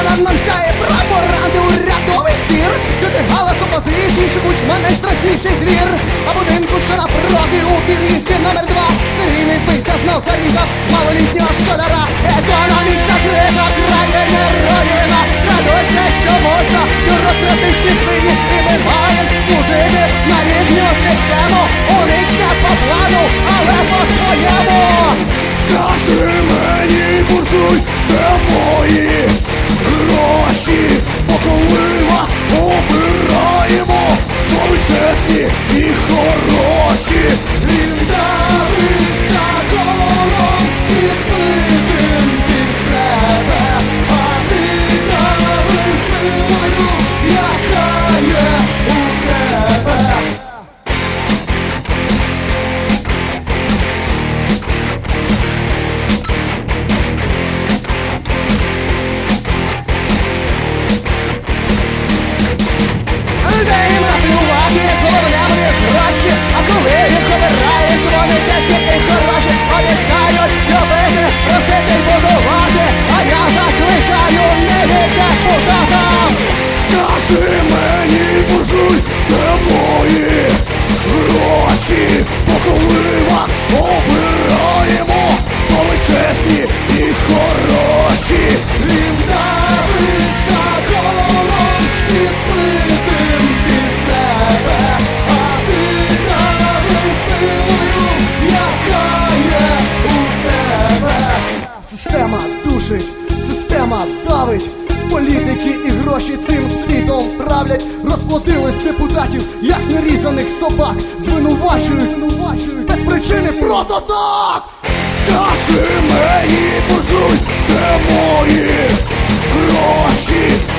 над нам сяє прапор антиурядовий збір. Чути галас опозиції, шикуч найстрашніший звір. А будинку, що напроти у під'їзді номер 2, серійний вбивця знов зарізав малолітнього школяра. Економічна крика, країна, родина, радується, що можна, бюрократичні свині, і ми маємо служити на їхню систему. У них все по плану, але по-своєму. Скажи мені, буржуй, де мої гроші? Бо коли вас обираємо, то ви чесні і хороші. Він давить законом підбитим під себе, а ти дави силою, яка є у тебе. Людей наплювати, коли вони гроші, а коли їх обирають, вони чесні і хороші. Обіцяють любити, простити й будувати, а я закликаю не від депутатам. Скажи мені, буржуй, де мої гроші? Бо коли вас обираємо, то ви чесні і хороші. Він давить законом підбитим під себе, а ти дави силою, яка є у тебе. Система душить, система давить. Політики і гроші цим світом правлять. Розплодились депутатів, як нерізаних собак. Звинувачують без причини просто так. Скажи мені, буржуй, де мої гроші?